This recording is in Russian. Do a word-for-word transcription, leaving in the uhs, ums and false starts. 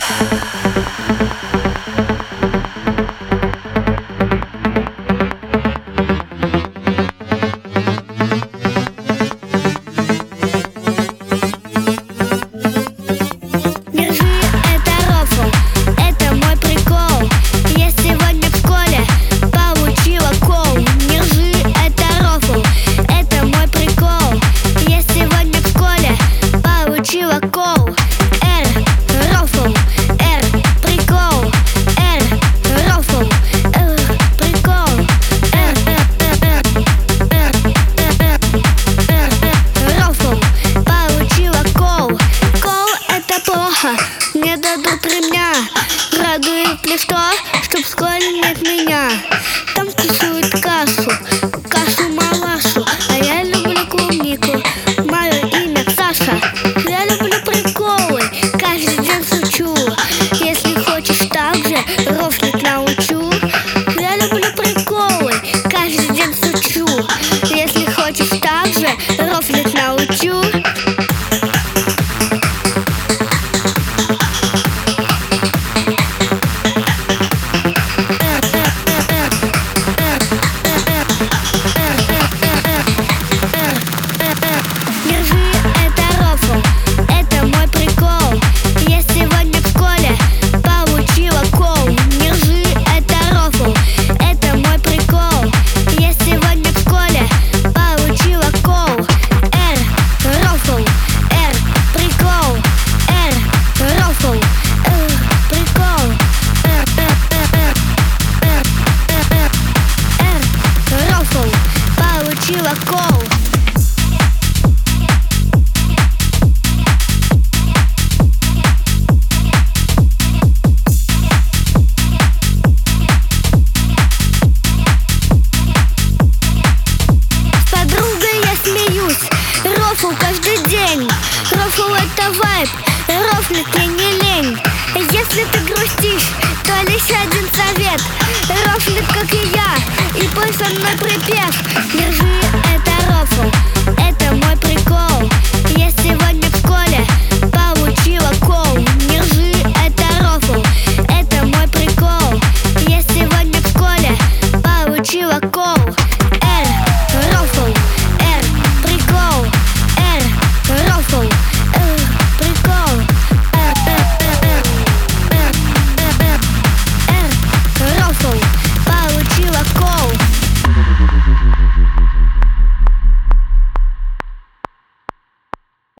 Не дадут ремня, радует лишь то, чтоб в школе нет меня. Там кусают кашу, кашу-малашу, а я люблю клубнику, мое имя Саша. Я люблю приколы, каждый день шучу. Если хочешь так же, рофлить научу. Я люблю приколы, каждый день шучу. Если хочешь так же, рофлить научу. Кол. С подругой я смеюсь, рофл каждый день. Рофл — это вайб, рофлить мне не лень. Если ты грустишь, то лишь один совет: рофлит, как и я, и пой со мной припев. Держи, это рофл.